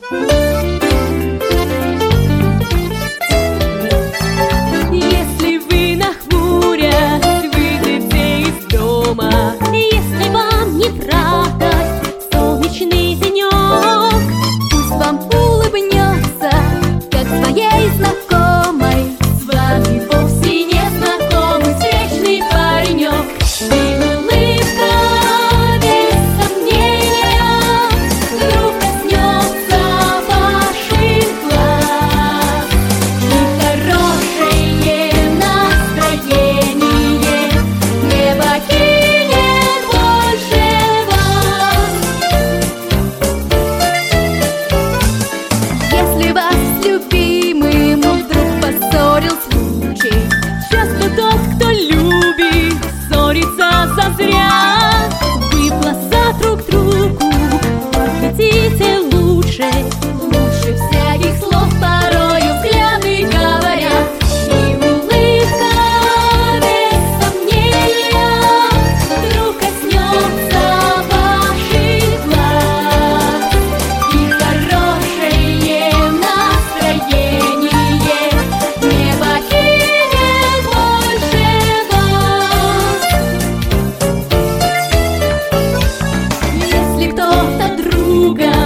Если вы нахмурясь выйдете из дома, если вам не правда солнечный денек, пусть вам улыбнется, как своей знакомой, с вами вовсе не знакомый встречный паренек. И улыбка без сомнения вдруг коснется ваших глаз, и хорошее настроение не покинет больше вас. Если вас с любимым вдруг поссорил случай, часто тот, кто любит, ссорится зазря. Вы в глаза друг другу поглядите лучше, лучше всяких слов порою взгляды говорят. И улыбка без сомнения вдруг коснется ваших глаз, и хорошее настроение не покинет больше вас. Если кто-то друга